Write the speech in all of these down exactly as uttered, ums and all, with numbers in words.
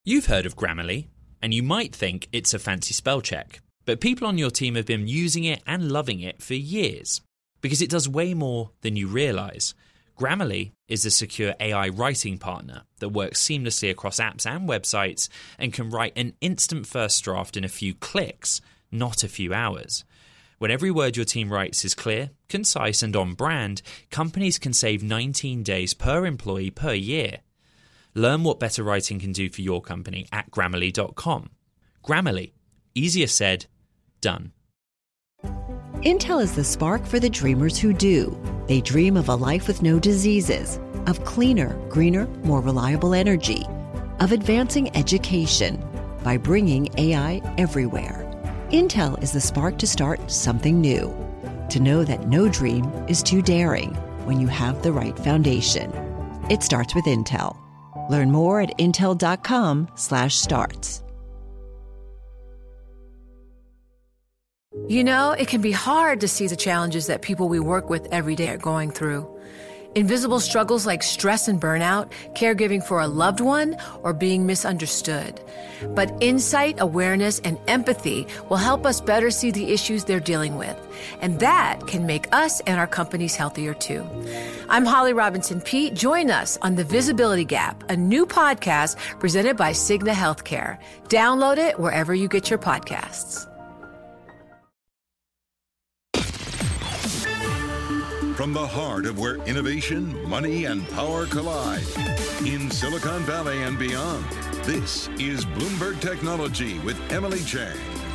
You've heard of Grammarly, and you might think it's a fancy spell check, but people on your team have been using it and loving it for years because it does way more than you realise. Grammarly is a secure A I writing partner that works seamlessly across apps and websites and can write an instant first draft in a few clicks, not a few hours. When every word your team writes is clear, concise and on brand, companies can save nineteen days per employee per year. Learn what better writing can do for your company at Grammarly dot com. Grammarly. Easier said, done. Intel is the spark for the dreamers who do. They dream of a life with no diseases, of cleaner, greener, more reliable energy, of advancing education by bringing A I everywhere. Intel is the spark to start something new, to know that no dream is too daring when you have the right foundation. It starts with Intel. Learn more at intel dot com slash starts. You know, it can be hard to see the challenges that people we work with every day are going through. Invisible struggles like stress and burnout, caregiving for a loved one, or being misunderstood. But insight, awareness, and empathy will help us better see the issues they're dealing with. And that can make us and our companies healthier too. I'm Holly Robinson Peete. Join us on The Visibility Gap, a new podcast presented by Cigna Healthcare. Download it wherever you get your podcasts. From the heart of where innovation, money, and power collide, in Silicon Valley and beyond, this is Bloomberg Technology with Emily Chang.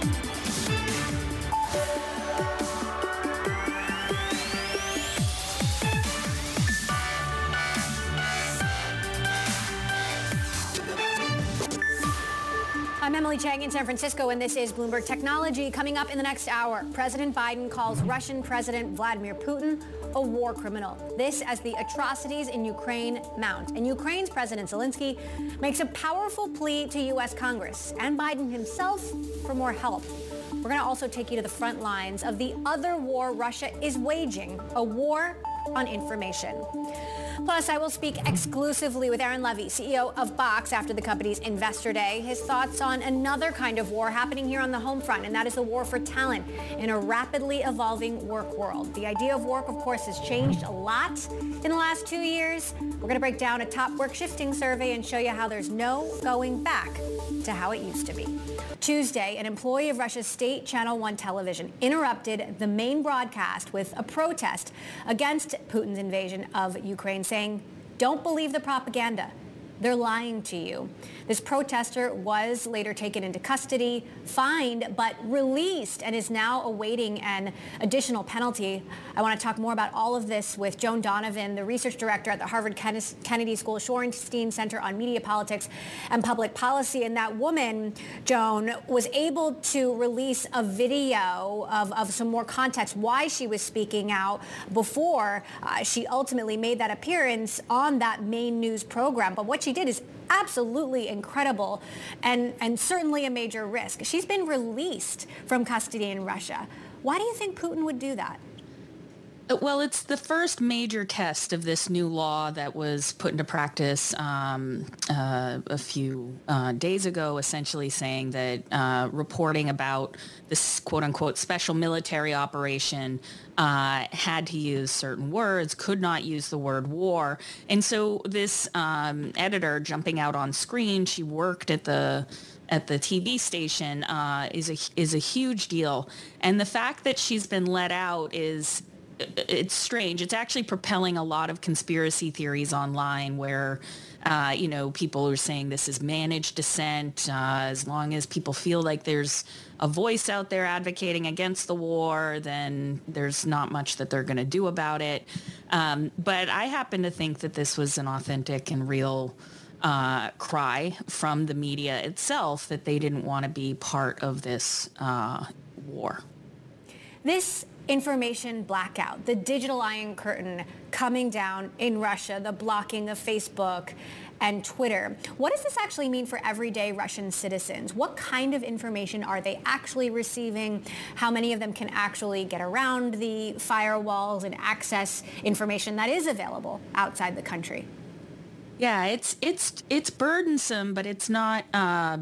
I'm Emily Chang in San Francisco, and this is Bloomberg Technology. Coming up in the next hour, President Biden calls Russian President Vladimir Putin a war criminal. This as the atrocities in Ukraine mount. And Ukraine's President Zelensky makes a powerful plea to U S Congress and Biden himself for more help. We're going to also take you to the front lines of the other war Russia is waging, a war on information. Plus, I will speak exclusively with Aaron Levie, C E O of Box, after the company's Investor Day. His thoughts on another kind of war happening here on the home front, and that is the war for talent in a rapidly evolving work world. The idea of work, of course, has changed a lot in the last two years. We're going to break down a top work shifting survey and show you how there's no going back to how it used to be. Tuesday, an employee of Russia's state Channel One television interrupted the main broadcast with a protest against Putin's invasion of Ukraine, saying, "Don't believe the propaganda. They're lying to you." This protester was later taken into custody, fined, but released, and is now awaiting an additional penalty. I want to talk more about all of this with Joan Donovan, the research director at the Harvard Kennedy School Shorenstein Center on Media Politics and Public Policy. And that woman, Joan, was able to release a video of, of some more context why she was speaking out before uh, she ultimately made that appearance on that main news program. But what she did is absolutely incredible and, and certainly a major risk. She's been released from custody in Russia. Why do you think Putin would do that? Well, it's the first major test of this new law that was put into practice um, uh, a few uh, days ago, essentially saying that uh, reporting about this quote-unquote special military operation uh, had to use certain words, could not use the word war. And so this um, editor jumping out on screen, she worked at the at the T V station, uh, is a is a huge deal. And the fact that she's been let out is it's strange. It's actually propelling a lot of conspiracy theories online where, uh, you know, people are saying this is managed dissent. Uh, as long as people feel like there's a voice out there advocating against the war, then there's not much that they're going to do about it. Um, but I happen to think that this was an authentic and real uh, cry from the media itself that they didn't want to be part of this uh, war. This information blackout, the digital iron curtain coming down in Russia, the blocking of Facebook and Twitter. What does this actually mean for everyday Russian citizens? What kind of information are they actually receiving? How many of them can actually get around the firewalls and access information that is available outside the country? Yeah, it's it's it's burdensome, but it's not. Uh,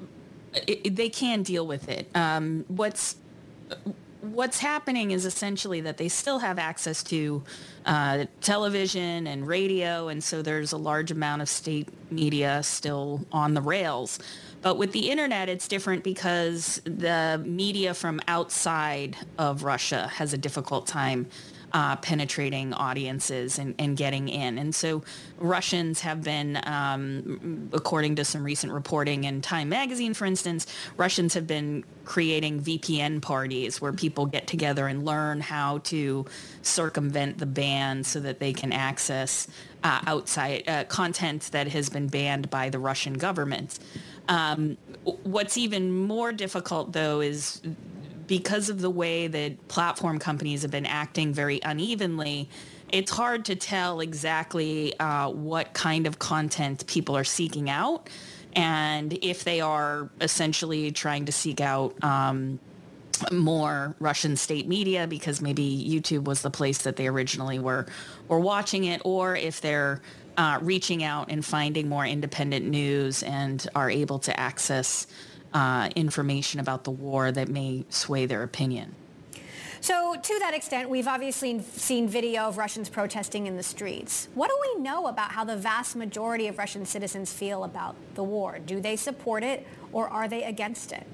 it, they can deal with it. Um, what's what's happening is essentially that they still have access to uh, television and radio, and so there's a large amount of state media still on the rails. But with the internet, it's different because the media from outside of Russia has a difficult time Uh, penetrating audiences and, and getting in. And so Russians have been, um, according to some recent reporting in Time magazine, for instance, Russians have been creating V P N parties where people get together and learn how to circumvent the ban so that they can access uh, outside uh, content that has been banned by the Russian government. Um, what's even more difficult, though, is because of the way that platform companies have been acting very unevenly, it's hard to tell exactly uh, what kind of content people are seeking out, and if they are essentially trying to seek out um, more Russian state media because maybe YouTube was the place that they originally were, were watching it, or if they're uh, reaching out and finding more independent news and are able to access Uh, information about the war that may sway their opinion. So to that extent, we've obviously seen video of Russians protesting in the streets. What do we know about how the vast majority of Russian citizens feel about the war? Do they support it or are they against it?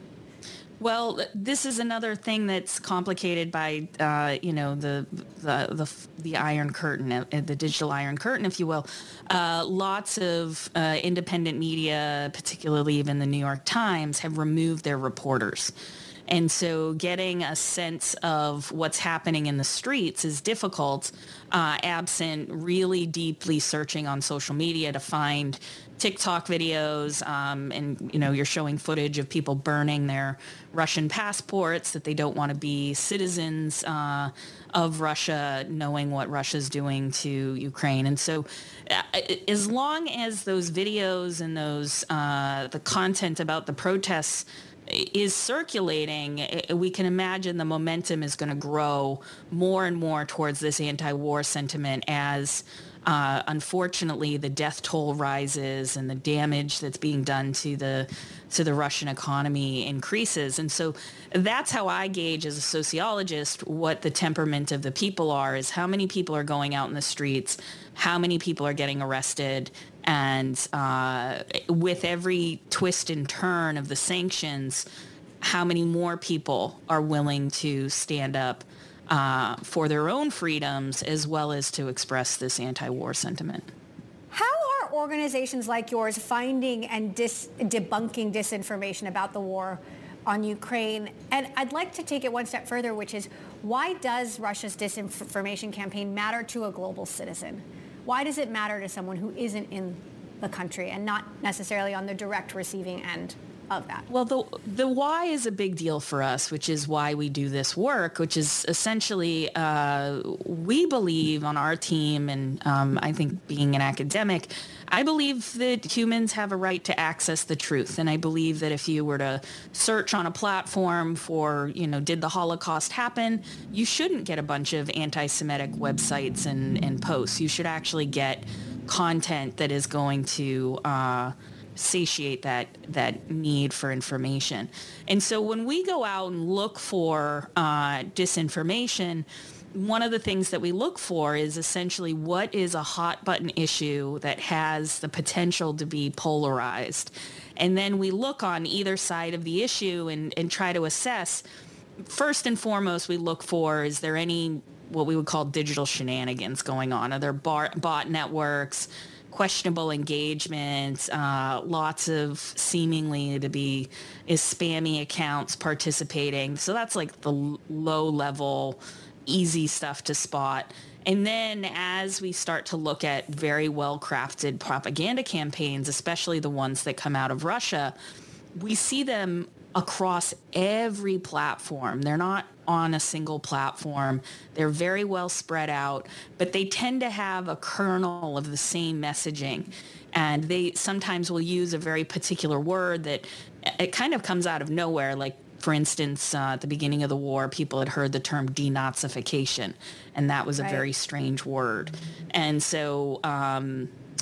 Well, this is another thing that's complicated by, uh, you know, the, the the the Iron Curtain, uh, the digital Iron Curtain, if you will. Uh, lots of uh, independent media, particularly even the New York Times, have removed their reporters. And so getting a sense of what's happening in the streets is difficult, uh, absent really deeply searching on social media to find TikTok videos, um, and, you know, you're showing footage of people burning their Russian passports, that they don't want to be citizens uh, of Russia, knowing what Russia's doing to Ukraine. And so uh, as long as those videos and those uh, the content about the protests is circulating, we can imagine the momentum is going to grow more and more towards this anti-war sentiment as Uh, unfortunately, the death toll rises and the damage that's being done to the to the Russian economy increases. And so that's how I gauge as a sociologist what the temperament of the people are, is how many people are going out in the streets, how many people are getting arrested, and uh, with every twist and turn of the sanctions, how many more people are willing to stand up Uh, for their own freedoms, as well as to express this anti-war sentiment. How are organizations like yours finding and dis- debunking disinformation about the war on Ukraine? And I'd like to take it one step further, which is, why does Russia's disinformation campaign matter to a global citizen? Why does it matter to someone who isn't in the country and not necessarily on the direct receiving end of that? Well, the the why is a big deal for us, which is why we do this work, which is essentially uh, we believe on our team, and um, I think being an academic, I believe that humans have a right to access the truth. And I believe that if you were to search on a platform for, you know, did the Holocaust happen, you shouldn't get a bunch of anti-Semitic websites and, and posts. You should actually get content that is going to uh, satiate that that need for information. And so when we go out and look for uh, disinformation, one of the things that we look for is essentially what is a hot button issue that has the potential to be polarized. And then we look on either side of the issue and, and try to assess. First and foremost, we look for, is there any what we would call digital shenanigans going on? Are there bar, bot networks, questionable engagement, uh, lots of seemingly to be is spammy accounts participating? So that's like the low level, easy stuff to spot. And then as we start to look at very well crafted propaganda campaigns, especially the ones that come out of Russia, we see them across every platform. They're not on a single platform. They're very well spread out, but they tend to have a kernel of the same messaging. And they sometimes will use a very particular word that it kind of comes out of nowhere. Like, for instance, uh, at the beginning of the war, people had heard the term denazification, and that was a right. very strange word. And so um,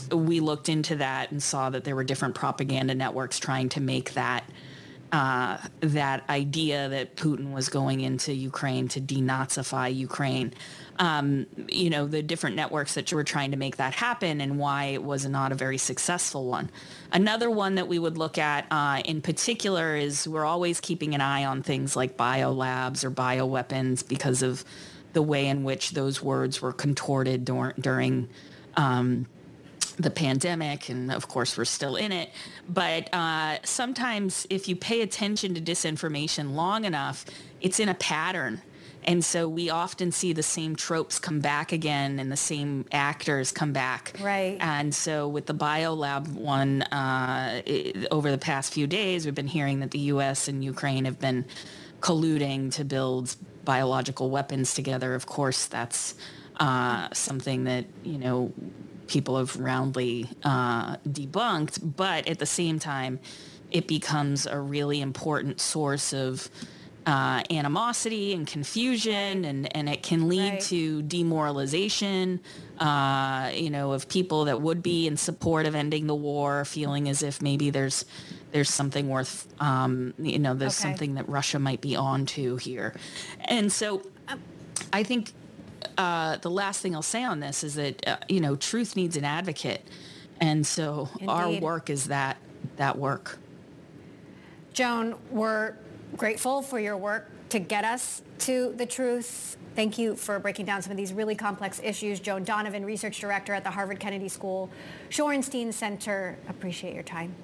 we looked into that and saw that there were different propaganda networks trying to make that uh, that idea that Putin was going into Ukraine to denazify Ukraine. Um, you know, the different networks that were trying to make that happen and why it was not a very successful one. Another one that we would look at uh, in particular is we're always keeping an eye on things like biolabs or bioweapons because of the way in which those words were contorted dur- during um, the pandemic. And of course, we're still in it. But uh, sometimes if you pay attention to disinformation long enough, it's in a pattern. And so we often see the same tropes come back again and the same actors come back. Right. And so with the biolab one, uh, it, over the past few days, we've been hearing that the U S and Ukraine have been colluding to build biological weapons together. Of course, that's uh, something that, you know, people have roundly uh, debunked. But at the same time, it becomes a really important source of Uh, animosity and confusion, and, and it can lead right. to demoralization, uh, you know, of people that would be in support of ending the war, feeling as if maybe there's there's something worth, um, you know, there's okay. something that Russia might be onto here. And so I think uh, the last thing I'll say on this is that, uh, you know, truth needs an advocate. And so Indeed. Our work is that that work. Joan, we're grateful for your work to get us to the truth. Thank you for breaking down some of these really complex issues. Joan Donovan, Research Director at the Harvard Kennedy School Shorenstein Center. Appreciate your time.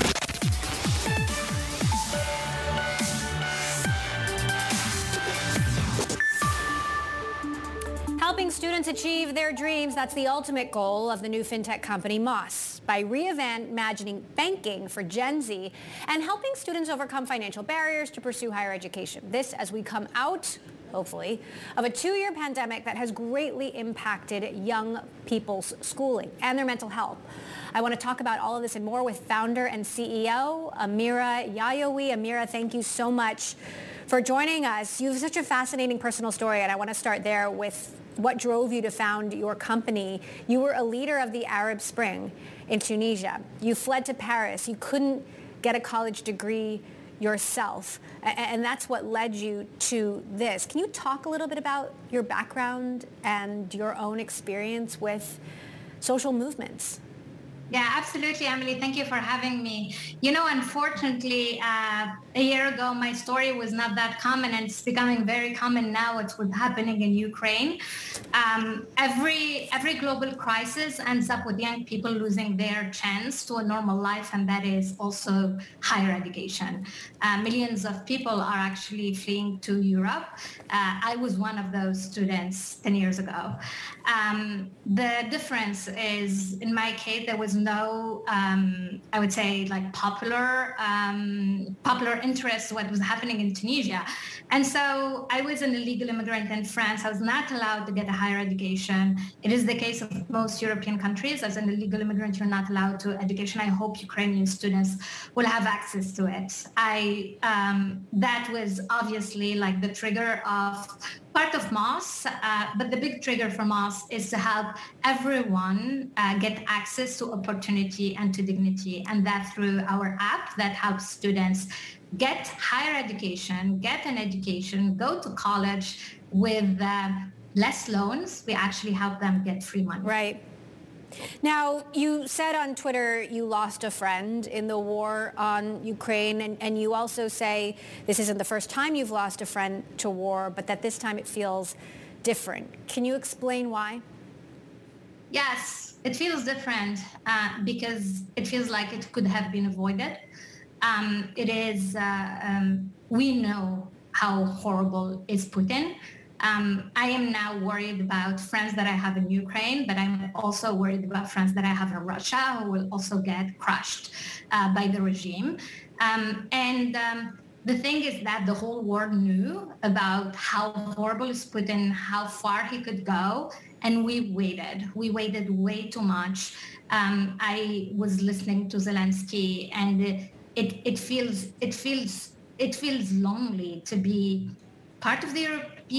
Helping students achieve their dreams, that's the ultimate goal of the new fintech company Moss. By reimagining banking for Gen Z and helping students overcome financial barriers to pursue higher education. This as we come out, hopefully, of a two-year pandemic that has greatly impacted young people's schooling and their mental health. I want to talk about all of this and more with founder and C E O Amira Yayoui. Amira, thank you so much for joining us. You have such a fascinating personal story, and I want to start there with what drove you to found your company. You were a leader of the Arab Spring in Tunisia. You fled to Paris. You couldn't get a college degree yourself, and that's what led you to this. Can you talk a little bit about your background and your own experience with social movements? Yeah, absolutely, Emily. Thank you for having me. You know, unfortunately, uh, a year ago, my story was not that common, and it's becoming very common now. It's what's happening in Ukraine. Um, every every global crisis ends up with young people losing their chance to a normal life, and that is also higher education. Uh, millions of people are actually fleeing to Europe. Uh, I was one of those students ten years ago. Um, the difference is, in my case, there was no, um, I would say, like popular um, popular interest what was happening in Tunisia. And so I was an illegal immigrant in France. I was not allowed to get a higher education. It is the case of most European countries. As an illegal immigrant, you're not allowed to education. I hope Ukrainian students will have access to it. I um, that was obviously like the trigger of part of Moss, uh, but the big trigger for Moss is to help everyone uh, get access to opportunity and to dignity, and that through our app that helps students get higher education, get an education, go to college with uh, less loans. We actually help them get free money. Right. Now, you said on Twitter you lost a friend in the war on Ukraine, and, and you also say this isn't the first time you've lost a friend to war, but that this time it feels different. Can you explain why? Yes, it feels different uh, because it feels like it could have been avoided. Um, it is, uh, um, we know how horrible is Putin. Um, I am now worried about friends that I have in Ukraine, but I'm also worried about friends that I have in Russia who will also get crushed uh, by the regime. Um, and um, the thing is that the whole world knew about how horrible is Putin, how far he could go, and we waited. We waited way too much. Um, I was listening to Zelensky, and it, it, it feels it feels it feels lonely to be part of the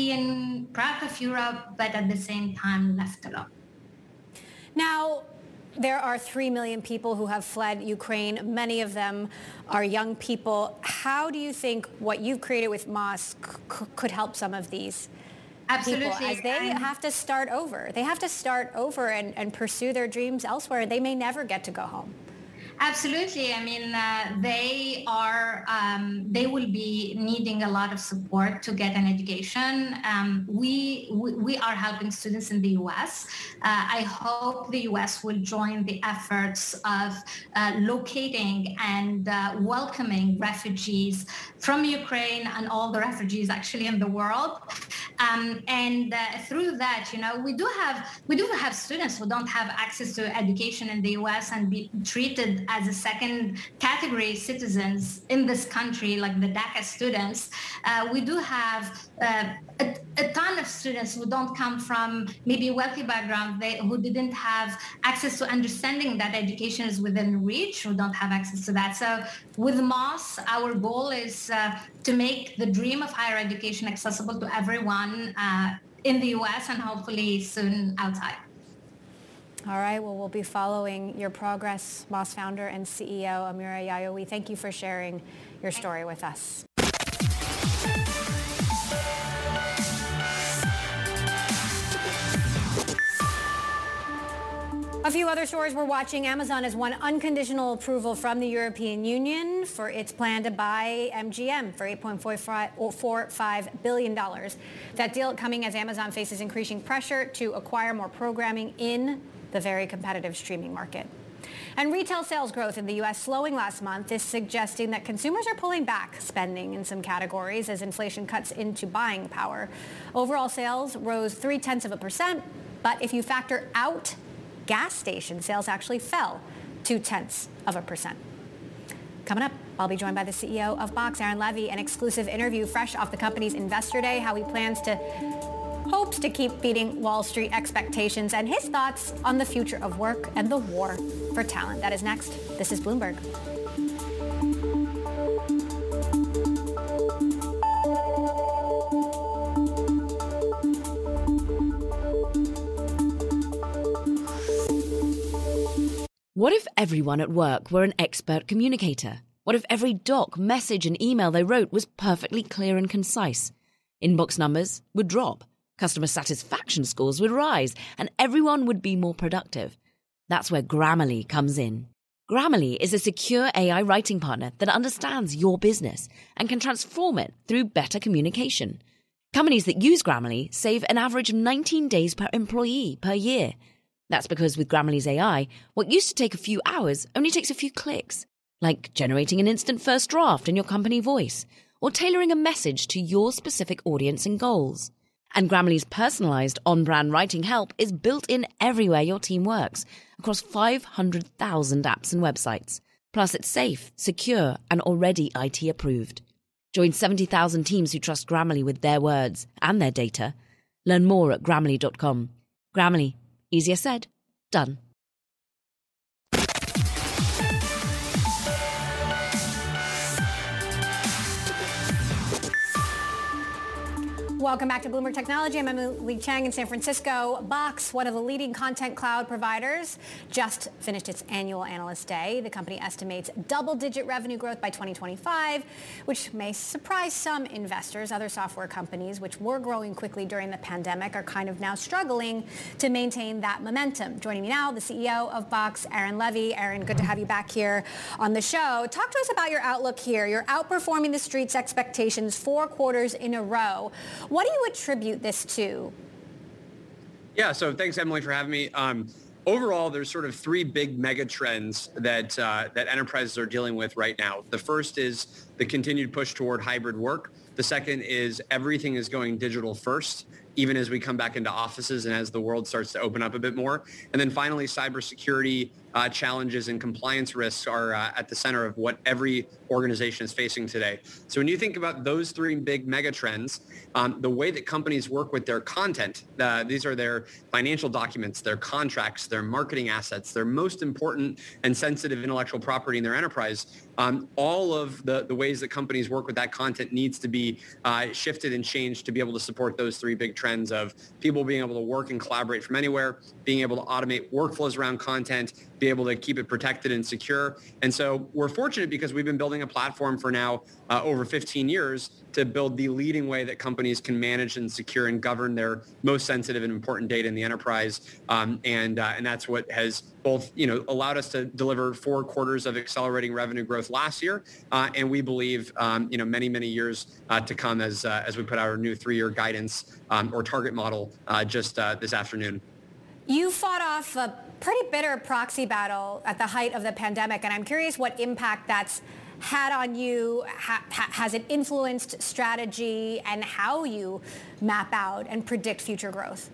European, part of Europe, but at the same time left alone. Now, There are three million people who have fled Ukraine. Many of them are young people. How do you think what you've created with Moss c- could help some of these Absolutely. people as they have to start over? They have to start over and, and pursue their dreams elsewhere. They may never get to go home. Absolutely. I mean, uh, they are, um, they will be needing a lot of support to get an education. Um, we, we we are helping students in the U S. Uh, I hope the U S will join the efforts of uh, locating and uh, welcoming refugees from Ukraine and all the refugees actually in the world. Um, and uh, through that, you know, we do have we do have students who don't have access to education in the U S and be treated as a second category citizens in this country, like the DACA students. Uh, we do have uh, a, a ton of students who don't come from maybe wealthy backgrounds, they, who didn't have access to understanding that education is within reach, who don't have access to that. So with Moss, our goal is uh, to make the dream of higher education accessible to everyone uh, in the U S and hopefully soon outside. All right, well, we'll be following your progress. Moss founder and C E O Amira Yaiyoui, thank you for sharing your story with us. A few other stories we're watching. Amazon has won unconditional approval from the European Union for its plan to buy M G M for eight point four five billion dollars. That deal coming as Amazon faces increasing pressure to acquire more programming in the very competitive streaming market. And retail sales growth in the U S slowing last month is suggesting that consumers are pulling back spending in some categories as inflation cuts into buying power. Overall sales rose three-tenths of a percent, but if you factor out gas station sales, actually fell two-tenths of a percent. Coming up, I'll be joined by the C E O of Box, Aaron Levie, an exclusive interview fresh off the company's Investor Day, how he plans to hopes to keep beating Wall Street expectations, and his thoughts on the future of work and the war for talent. That is next. This is Bloomberg. What if everyone at work were an expert communicator? What if every doc, message, and email they wrote was perfectly clear and concise? Inbox numbers would drop. Customer satisfaction scores would rise, and everyone would be more productive. That's where Grammarly comes in. Grammarly is a secure A I writing partner that understands your business and can transform it through better communication. Companies that use Grammarly save an average of nineteen days per employee per year. That's because with Grammarly's A I, what used to take a few hours only takes a few clicks, like generating an instant first draft in your company voice or tailoring a message to your specific audience and goals. And Grammarly's personalized on-brand writing help is built in everywhere your team works, across five hundred thousand apps and websites. Plus, it's safe, secure, and already I T approved. Join seventy thousand teams who trust Grammarly with their words and their data. Learn more at Grammarly dot com. Grammarly. Easier said, done. Welcome back to Bloomberg Technology. I'm Emily Chang in San Francisco. Box, one of the leading content cloud providers, just finished its annual Analyst Day. The company estimates double-digit revenue growth by twenty twenty-five, which may surprise some investors. Other software companies, which were growing quickly during the pandemic, are kind of now struggling to maintain that momentum. Joining me now, the C E O of Box, Aaron Levie. Aaron, good to have you back here on the show. Talk to us about your outlook here. You're outperforming the street's expectations four quarters in a row. What do you attribute this to? Yeah, so thanks, Emily, for having me. Um, overall, there's sort of three big mega trends that uh, that enterprises are dealing with right now. The first is the continued push toward hybrid work. The second is everything is going digital first, even as we come back into offices and as the world starts to open up a bit more. And then finally, cybersecurity uh, challenges and compliance risks are uh, at the center of what every organization is facing today. So when you think about those three big mega trends, um, the way that companies work with their content, uh, these are their financial documents, their contracts, their marketing assets, their most important and sensitive intellectual property in their enterprise, um, all of the, the ways that companies work with that content needs to be uh, shifted and changed to be able to support those three big trends of people being able to work and collaborate from anywhere, being able to automate workflows around content, be able to keep it protected and secure. And so we're fortunate because we've been building a platform for now uh, over fifteen years to build the leading way that companies can manage and secure and govern their most sensitive and important data in the enterprise. Um, and uh, and that's what has both, you know, allowed us to deliver four quarters of accelerating revenue growth last year. Uh, and we believe, um, you know, many, many years uh, to come as uh, as we put out our new three-year guidance um, or target model uh, just uh, this afternoon. You fought off a pretty bitter proxy battle at the height of the pandemic, and I'm curious what impact that's had on you. Ha- ha- has it influenced strategy and how you map out and predict future growth?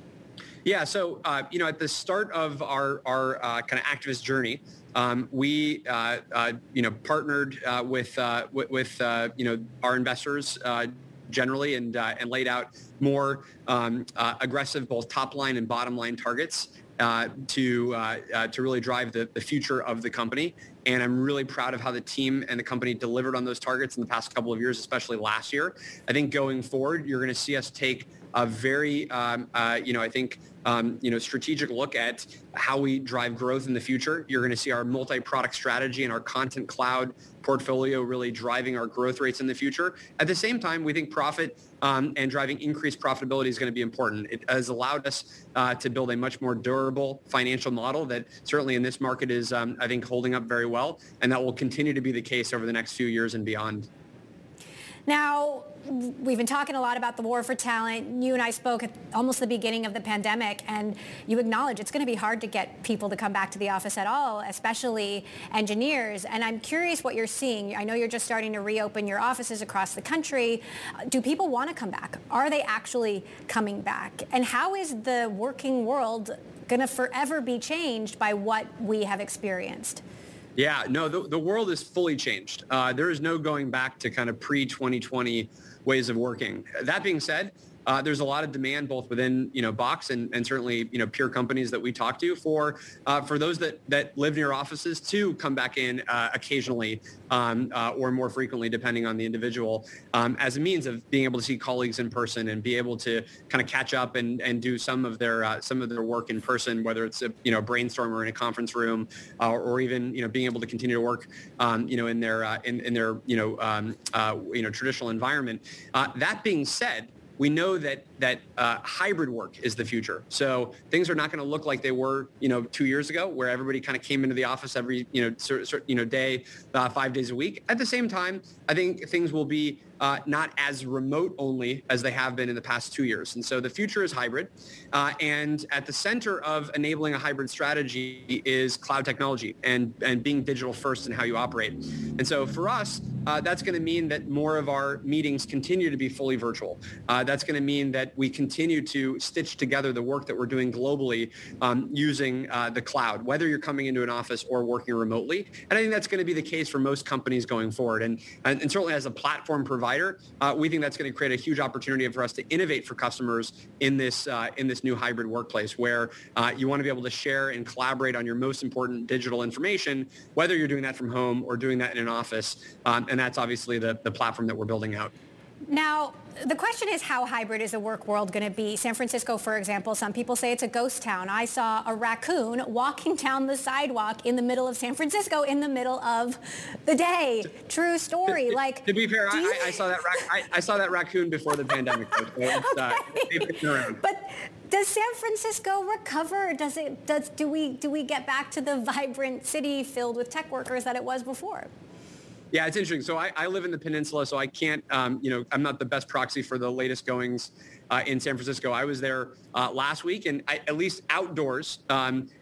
Yeah, so, uh, you know, at the start of our, our uh, kind of activist journey, um, we, uh, uh, you know, partnered uh, with, uh, with, with uh, you know, our investors uh, generally and, uh, and laid out more um, uh, aggressive both top line and bottom line targets uh, to, uh, uh, to really drive the, the future of the company. And I'm really proud of how the team and the company delivered on those targets in the past couple of years, especially last year. I think going forward, you're going to see us take a very, um, uh, you know, I think, um, you know, strategic look at how we drive growth in the future. You're going to see our multi-product strategy and our content cloud portfolio really driving our growth rates in the future. At the same time, we think profit um, and driving increased profitability is going to be important. It has allowed us uh, to build a much more durable financial model that certainly in this market is, um, I think, holding up very well, and that will continue to be the case over the next few years and beyond. Now, we've been talking a lot about the war for talent. You and I spoke at almost the beginning of the pandemic, and you acknowledge it's going to be hard to get people to come back to the office at all, especially engineers. And I'm curious what you're seeing. I know you're just starting to reopen your offices across the country. Do people want to come back? Are they actually coming back? And how is the working world going to forever be changed by what we have experienced? Yeah, no, the, the world is fully changed. Uh, there is no going back to kind of pre twenty twenty ways of working. That being said, uh, there's a lot of demand both within, you know, Box and, and certainly, you know, peer companies that we talk to for uh, for those that, that live near offices to come back in uh, occasionally um, uh, or more frequently, depending on the individual, um, as a means of being able to see colleagues in person and be able to kind of catch up and, and do some of their uh, some of their work in person, whether it's a, you know, brainstorm or in a conference room, uh, or even, you know, being able to continue to work, um, you know, in their uh, in, in their, you know, um, uh, you know, traditional environment. Uh, that being said, we know that that uh, hybrid work is the future. So things are not going to look like they were, you know, two years ago, where everybody kind of came into the office every, you know, sort, sort, you know, day, uh, five days a week. At the same time, I think things will be uh, not as remote only as they have been in the past two years. And so the future is hybrid. Uh, and at the center of enabling a hybrid strategy is cloud technology and, and being digital first in how you operate. And so for us, uh, that's going to mean that more of our meetings continue to be fully virtual. Uh, that's going to mean that we continue to stitch together the work that we're doing globally um, using uh, the cloud, whether you're coming into an office or working remotely. And I think that's going to be the case for most companies going forward. And, and, and certainly as a platform provider, uh, we think that's going to create a huge opportunity for us to innovate for customers in this uh, in this new hybrid workplace where uh, you want to be able to share and collaborate on your most important digital information, whether you're doing that from home or doing that in an office. Um, and that's obviously the, the platform that we're building out. Now, the question is, how hybrid is the work world going to be? San Francisco, for example, some people say it's a ghost town. I saw a raccoon walking down the sidewalk in the middle of San Francisco in the middle of the day. True story. To, like, to be fair, I, you... I, I saw that rac- I, I saw that raccoon before the pandemic. So it's, uh, okay. But does San Francisco recover? Does it? Does do we do we get back to the vibrant city filled with tech workers that it was before? Yeah, it's interesting. So I, I live in the peninsula, so I can't, um, you know, I'm not the best proxy for the latest goings uh, in San Francisco. I was there uh, last week, and I, at least outdoors, um,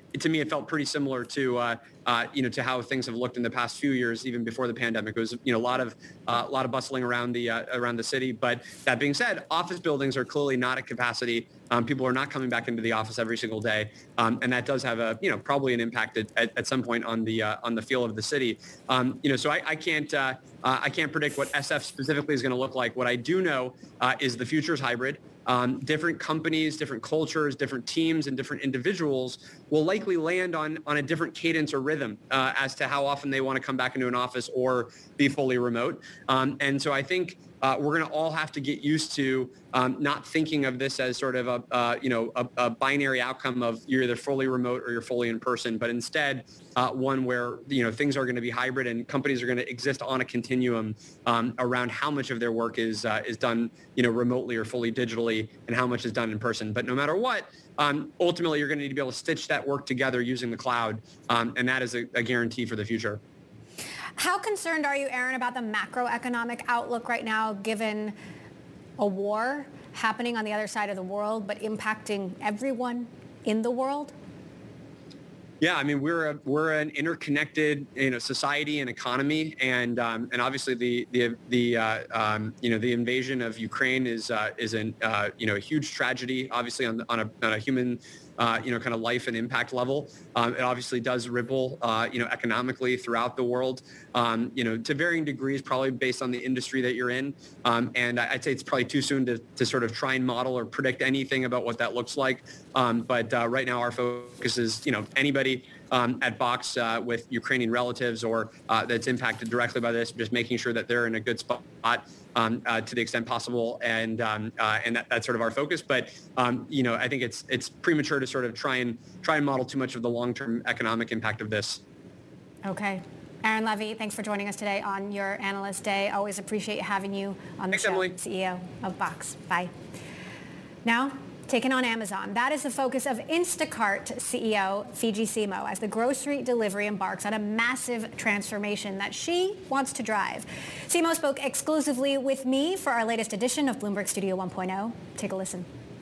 to me, it felt pretty similar to, uh, uh, you know, to how things have looked in the past few years, even before the pandemic. It was, you know, a lot of, uh, a lot of bustling around the, uh, around the city. But that being said, office buildings are clearly not at capacity. Um, people are not coming back into the office every single day, um, and that does have a, you know, probably an impact at, at, at some point on the, uh, on the feel of the city. Um, you know, so I, I can't, uh, uh, I can't predict what S F specifically is going to look like. What I do know uh, is the future is hybrid. Um, different companies, different cultures, different teams, and different individuals will likely land on, on a different cadence or rhythm uh, as to how often they want to come back into an office or be fully remote. Um, and so I think uh, we're going to all have to get used to um, not thinking of this as sort of a, uh, you know, a, a binary outcome of you're either fully remote or you're fully in person, but instead uh, one where, you know, things are going to be hybrid and companies are going to exist on a continuum um, around how much of their work is uh, is done, you know, remotely or fully digitally, and how much is done in person. But no matter what, um, ultimately you're going to need to be able to stitch that work together using the cloud, um, and that is a, a guarantee for the future. How concerned are you, Aaron, about the macroeconomic outlook right now, given a war happening on the other side of the world, but impacting everyone in the world? Yeah, I mean, we're a, we're an interconnected, you know, society and economy, and um, and obviously the the the uh, um, you know the invasion of Ukraine is uh, is an uh, you know a huge tragedy, obviously on on a on a human uh, you know kind of life and impact level. Um, it obviously does ripple uh, you know economically throughout the world, um, you know to varying degrees, probably based on the industry that you're in. Um, and I'd say it's probably too soon to to sort of try and model or predict anything about what that looks like. Um, but uh, right now our focus is you know anybody Um, at Box uh, with Ukrainian relatives or uh, that's impacted directly by this, just making sure that they're in a good spot um, uh, to the extent possible, and um, uh, and that, that's sort of our focus. But um, you know, I think it's it's premature to sort of try and try and model too much of the long-term economic impact of this. Okay. Aaron Levie, thanks for joining us today on your Analyst Day. Always appreciate having you on the Thanks, show, Emily. C E O of Box. Bye. Now, taking on Amazon. That is the focus of Instacart C E O Fidji Simo as the grocery delivery embarks on a massive transformation that she wants to drive. Simo spoke exclusively with me for our latest edition of Bloomberg Studio one point oh. Take a listen.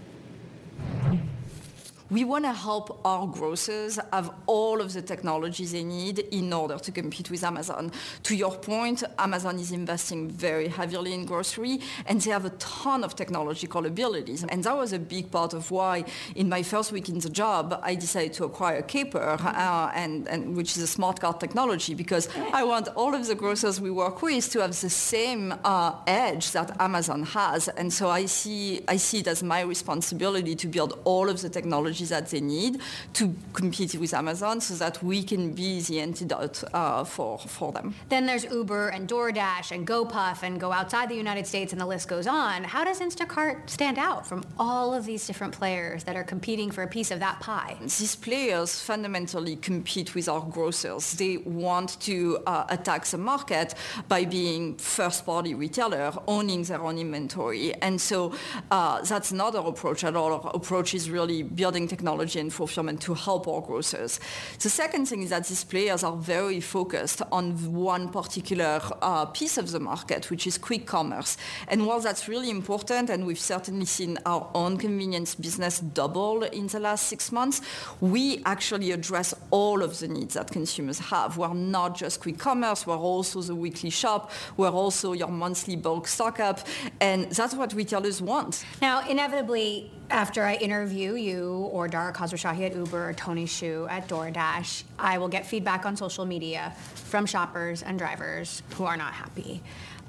We want to help our grocers have all of the technologies they need in order to compete with Amazon. To your point, Amazon is investing very heavily in grocery, and they have a ton of technological abilities. And that was a big part of why, in my first week in the job, I decided to acquire Caper, uh, and, and which is a smart cart technology, because I want all of the grocers we work with to have the same uh, edge that Amazon has. And so I see, I see it as my responsibility to build all of the technology that they need to compete with Amazon so that we can be the antidote uh, for, for them. Then there's Uber and DoorDash and GoPuff and go outside the United States, and the list goes on. How does Instacart stand out from all of these different players that are competing for a piece of that pie? These players fundamentally compete with our grocers. They want to uh, attack the market by being first-party retailer, owning their own inventory. And so uh, that's not our approach at all. Our approach is really building technology and fulfillment to help our grocers. The second thing is that these players are very focused on one particular uh, piece of the market, which is quick commerce. And while that's really important, and we've certainly seen our own convenience business double in the last six months, we actually address all of the needs that consumers have. We're not just quick commerce, we're also the weekly shop, we're also your monthly bulk stock up, and that's what retailers want. Now, inevitably, after I interview you or Dara Khosrowshahi at Uber or Tony Xu at DoorDash, I will get feedback on social media from shoppers and drivers who are not happy.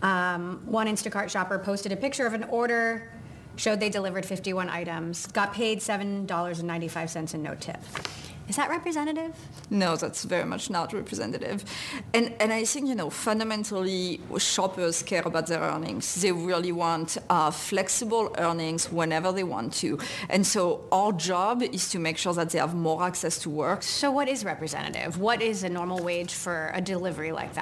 Um, one Instacart shopper posted a picture of an order, showed they delivered fifty-one items, got paid seven dollars and ninety-five cents in no tip. Is that representative? No, that's very much not representative. And and I think, you know, fundamentally, shoppers care about their earnings. They really want uh, flexible earnings whenever they want to. And so our job is to make sure that they have more access to work. So what is representative? What is a normal wage for a delivery like that?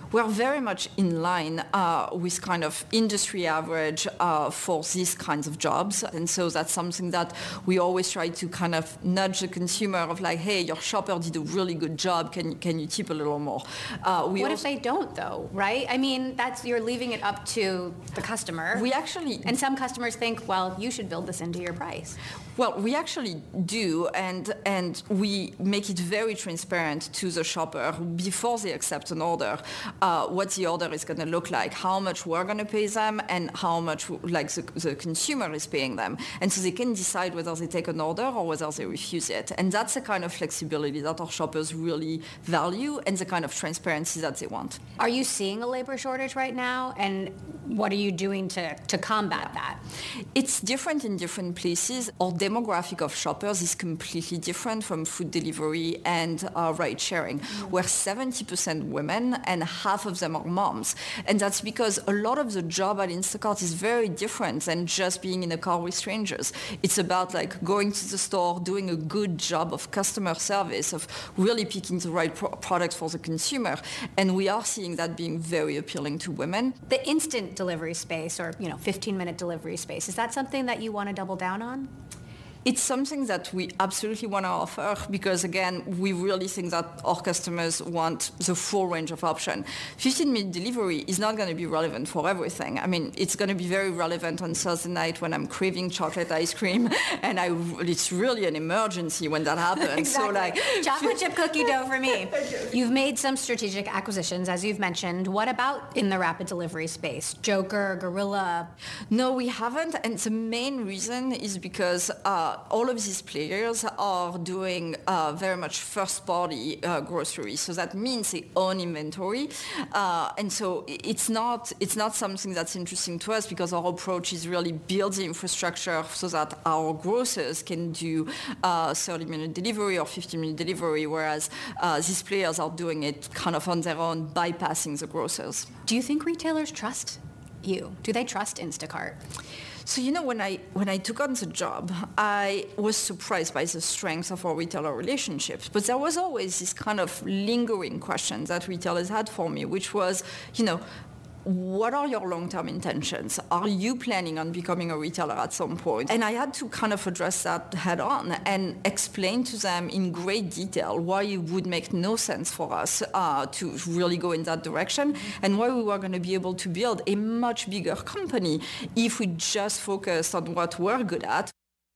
we're very much in line uh, with kind of industry average uh, for these kinds of jobs. And so that's something that we always try to kind of nudge the consumer of like, hey, your shopper did a really good job. Can, can you tip a little more? Uh, we what also, if they don't, though, right? I mean, that's you're leaving it up to the customer. We actually... And some customers think, well, you should build this into your price. Well, we actually do, and and we make it very transparent to the shopper before they accept an order, uh, what the order is going to look like, how much we're going to pay them, and how much like the, the consumer is paying them, and so they can decide whether they take an order or whether they refuse it. And that's the kind of flexibility that our shoppers really value, and the kind of transparency that they want. Are you seeing a labor shortage right now, and what are you doing to to combat that? It's different in different places. Our demographic of shoppers is completely different from food delivery and uh, ride sharing. Mm-hmm. We're seventy percent women and half of them are moms. And that's because a lot of the job at Instacart is very different than just being in a car with strangers. It's about like going to the store, doing a good job of customer service, of really picking the right pro- products for the consumer. And we are seeing that being very appealing to women. The instant delivery space, or you know, fifteen minute delivery space, is that something that you want to double down on? It's something that we absolutely want to offer because, again, we really think that our customers want the full range of options. fifteen-minute delivery is not going to be relevant for everything. I mean, it's going to be very relevant on Thursday night when I'm craving chocolate ice cream, and I, it's really an emergency when that happens. Exactly. So, like, chocolate chip cookie dough for me. You've made some strategic acquisitions, as you've mentioned. What about in the rapid delivery space? Joker, Gorilla? No, we haven't, and the main reason is because uh, all of these players are doing uh, very much first-party uh, grocery, so that means they own inventory, uh, and so it's not it's not something that's interesting to us because our approach is really build the infrastructure so that our grocers can do uh, thirty-minute delivery or fifteen-minute delivery, whereas uh, these players are doing it kind of on their own, bypassing the grocers. Do you think retailers trust you? Do they trust Instacart? So, you know, when I when I took on the job, I was surprised by the strength of our retailer relationships. But there was always this kind of lingering question that retailers had for me, which was, you know, what are your long-term intentions? Are you planning on becoming a retailer at some point? And I had to kind of address that head on and explain to them in great detail why it would make no sense for us uh, to really go in that direction and why we were going to be able to build a much bigger company if we just focused on what we're good at.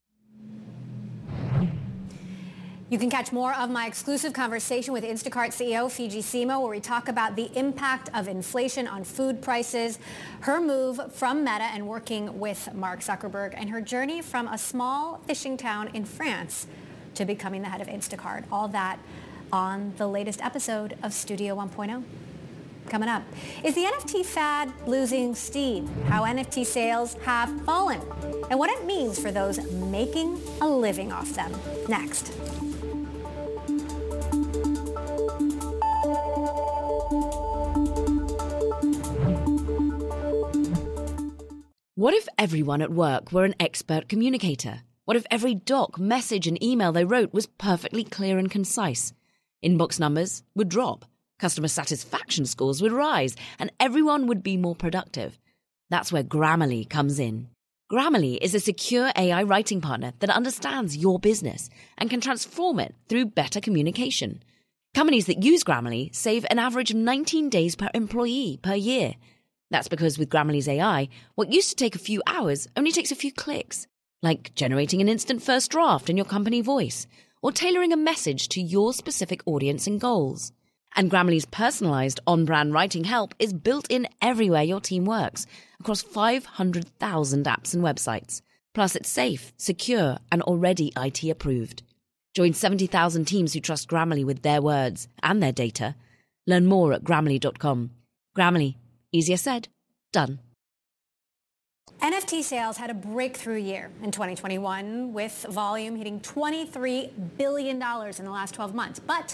You can catch more of my exclusive conversation with Instacart C E O Fidji Simo, where we talk about the impact of inflation on food prices, her move from Meta and working with Mark Zuckerberg, and her journey from a small fishing town in France to becoming the head of Instacart. All that on the latest episode of Studio one point oh. Coming up, is the N F T fad losing steam? How N F T sales have fallen, and what it means for those making a living off them. Next. What if everyone at work were an expert communicator? What if every doc, message and email they wrote was perfectly clear and concise? Inbox numbers would drop, customer satisfaction scores would rise, and everyone would be more productive. That's where Grammarly comes in. Grammarly is a secure A I writing partner that understands your business and can transform it through better communication. Companies that use Grammarly save an average of nineteen days per employee per year. That's because with Grammarly's A I, what used to take a few hours only takes a few clicks, like generating an instant first draft in your company voice, or tailoring a message to your specific audience and goals. And Grammarly's personalized on-brand writing help is built in everywhere your team works, across five hundred thousand apps and websites. Plus, it's safe, secure, and already I T approved. Join seventy thousand teams who trust Grammarly with their words and their data. Learn more at Grammarly dot com. Grammarly. Easier said, done. N F T sales had a breakthrough year in twenty twenty-one, with volume hitting twenty-three billion dollars in the last twelve months. But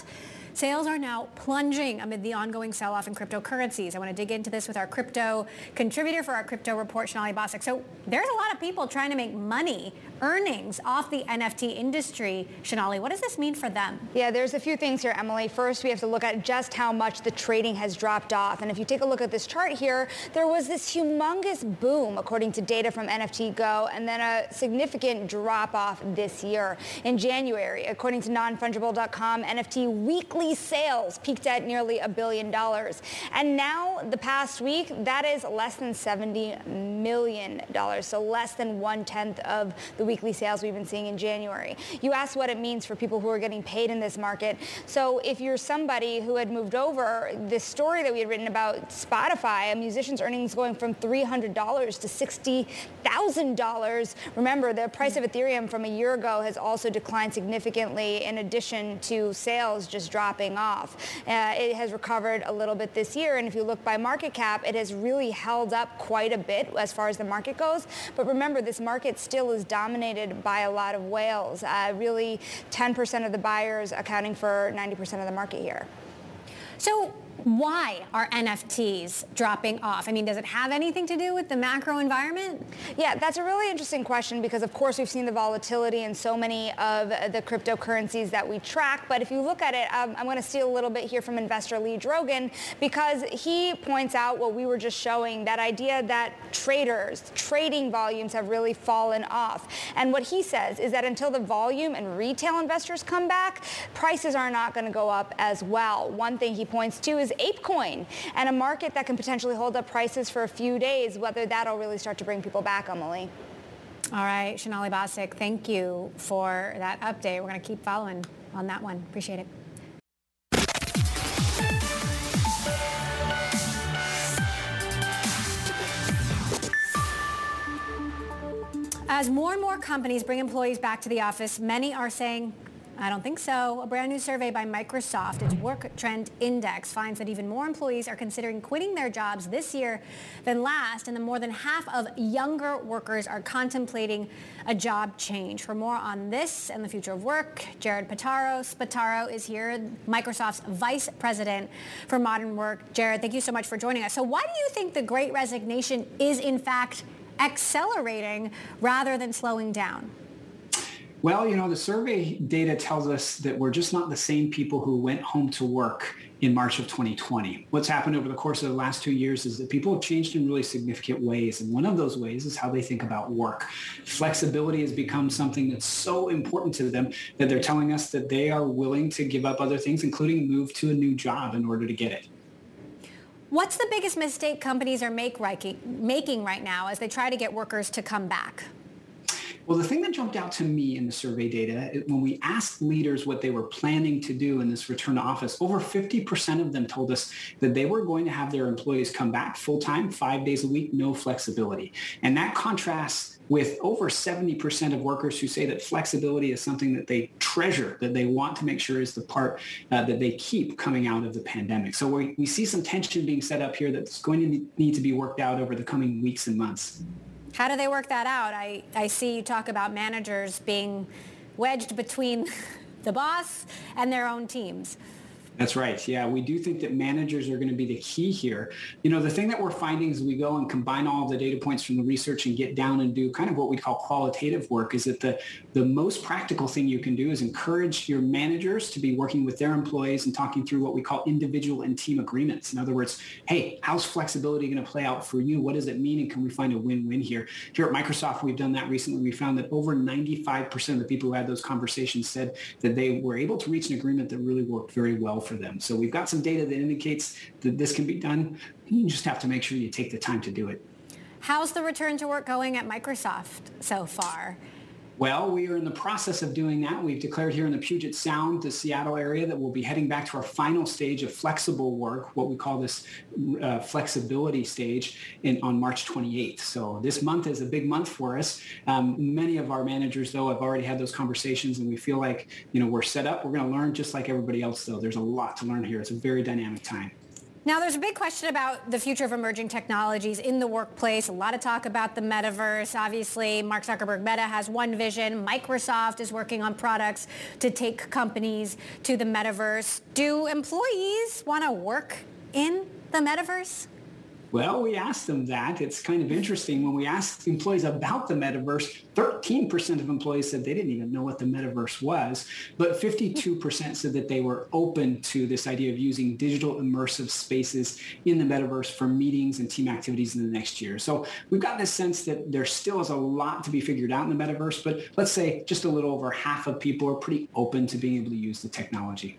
Sales are now plunging amid the ongoing sell-off in cryptocurrencies. I want to dig into this with our crypto contributor for our crypto report, Sonali Basak. So there's a lot of people trying to make money, earnings off the N F T industry. Sonali, what does this mean for them? Yeah, there's a few things here, Emily. First, we have to look at just how much the trading has dropped off. And if you take a look at this chart here, there was this humongous boom, according to data from N F T Go, and then a significant drop off this year. In January, according to non fungible dot com, N F T weekly sales peaked at nearly a billion dollars. And now, the past week, that is less than seventy million dollars, so less than one-tenth of the weekly sales we've been seeing in January. You asked what it means for people who are getting paid in this market. So if you're somebody who had moved over, this story that we had written about Spotify, a musician's earnings going from three hundred dollars to sixty thousand dollars. Remember, the price of Ethereum from a year ago has also declined significantly in addition to sales just dropping off. Uh, it has recovered a little bit this year, and if you look by market cap, it has really held up quite a bit as far as the market goes. But remember, this market still is dominated by a lot of whales, uh, really ten percent of the buyers accounting for ninety percent of the market here. So why are N F Ts dropping off? I mean, does it have anything to do with the macro environment? Yeah, that's a really interesting question because, of course, we've seen the volatility in so many of the cryptocurrencies that we track. But if you look at it, um, I'm going to steal a little bit here from investor Lee Drogan because he points out what we were just showing, that idea that traders, trading volumes have really fallen off. And what he says is that until the volume and retail investors come back, prices are not going to go up as well. One thing he points to is ApeCoin, and a market that can potentially hold up prices for a few days, whether that'll really start to bring people back, Emily. All right, Sonali Basak, thank you for that update. We're going to keep following on that one. Appreciate it. As more and more companies bring employees back to the office, many are saying, I don't think so. A brand new survey by Microsoft, its Work Trend Index, finds that even more employees are considering quitting their jobs this year than last, and then more than half of younger workers are contemplating a job change. For more on this and the future of work, Jared Spataro. Spataro is here, Microsoft's Vice President for Modern Work. Jared, thank you so much for joining us. So why do you think the Great Resignation is in fact accelerating rather than slowing down? Well, you know, the survey data tells us that we're just not the same people who went home to work in March of twenty twenty. What's happened over the course of the last two years is that people have changed in really significant ways. And one of those ways is how they think about work. Flexibility has become something that's so important to them that they're telling us that they are willing to give up other things, including move to a new job in order to get it. What's the biggest mistake companies are make, making right now as they try to get workers to come back? Well, the thing that jumped out to me in the survey data, when we asked leaders what they were planning to do in this return to office, over fifty percent of them told us that they were going to have their employees come back full-time, five days a week, no flexibility. And that contrasts with over seventy percent of workers who say that flexibility is something that they treasure, that they want to make sure is the part uh, that they keep coming out of the pandemic. So we, we see some tension being set up here that's going to need to be worked out over the coming weeks and months. How do they work that out? I, I see you talk about managers being wedged between the boss and their own teams. That's right. Yeah, we do think that managers are going to be the key here. You know, the thing that we're finding as we go and combine all of the data points from the research and get down and do kind of what we call qualitative work is that the, the most practical thing you can do is encourage your managers to be working with their employees and talking through what we call individual and team agreements. In other words, hey, how's flexibility going to play out for you? What does it mean? And can we find a win-win here? Here at Microsoft, we've done that recently. We found that over ninety-five percent of the people who had those conversations said that they were able to reach an agreement that really worked very well for them. So we've got some data that indicates that this can be done. You just have to make sure you take the time to do it. How's the return to work going at Microsoft so far? Well, we are in the process of doing that. We've declared here in the Puget Sound, the Seattle area, that we'll be heading back to our final stage of flexible work, what we call this uh, flexibility stage, in, on March twenty-eighth. So this month is a big month for us. Um, many of our managers, though, have already had those conversations, and we feel like, you know, we're set up. We're going to learn just like everybody else, though. There's a lot to learn here. It's a very dynamic time. Now, there's a big question about the future of emerging technologies in the workplace. A lot of talk about the metaverse. Obviously, Mark Zuckerberg, Meta, has one vision. Microsoft is working on products to take companies to the metaverse. Do employees want to work in the metaverse? Well, we asked them that. It's kind of interesting. When we asked employees about the metaverse, thirteen percent of employees said they didn't even know what the metaverse was, but fifty-two percent said that they were open to this idea of using digital immersive spaces in the metaverse for meetings and team activities in the next year. So we've got this sense that there still is a lot to be figured out in the metaverse, but let's say just a little over half of people are pretty open to being able to use the technology.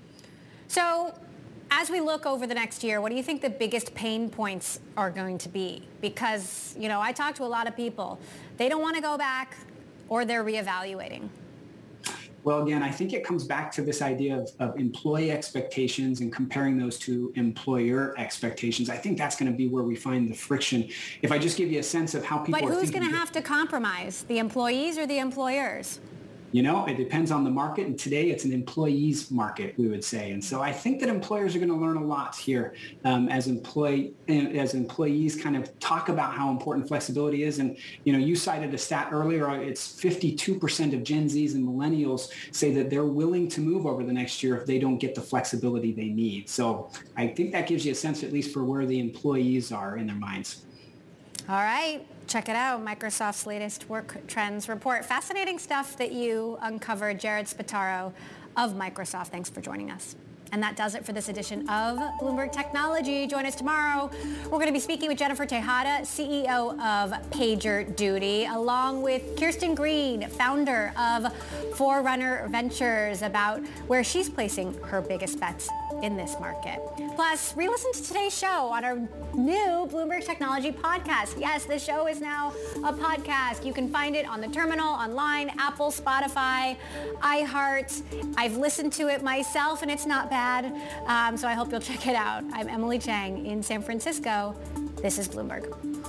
So as we look over the next year, what do you think the biggest pain points are going to be? Because, you know, I talk to a lot of people. They don't want to go back, or they're reevaluating. Well, again, I think it comes back to this idea of, of employee expectations and comparing those to employer expectations. I think that's going to be where we find the friction. If I just give you a sense of how people but are thinking. But who's going to have to compromise, the employees or the employers? You know, it depends on the market, and today it's an employees market, we would say. And so I think that employers are going to learn a lot here um, as employee as employees kind of talk about how important flexibility is. And, you know, you cited a stat earlier. It's fifty-two percent of Gen Zs and millennials say that they're willing to move over the next year if they don't get the flexibility they need. So I think that gives you a sense, at least for where the employees are in their minds. All right. Check it out, Microsoft's latest work trends report. Fascinating stuff that you uncovered. Jared Spataro of Microsoft, thanks for joining us. And that does it for this edition of Bloomberg Technology. Join us tomorrow. We're going to be speaking with Jennifer Tejada, C E O of PagerDuty, along with Kirsten Green, founder of Forerunner Ventures, about where she's placing her biggest bets in this market. Plus, re-listen to today's show on our new Bloomberg Technology podcast. Yes, the show is now a podcast. You can find it on the terminal, online, Apple, Spotify, iHeart. I've listened to it myself, and it's not bad, um, so I hope you'll check it out. I'm Emily Chang in San Francisco. This is Bloomberg.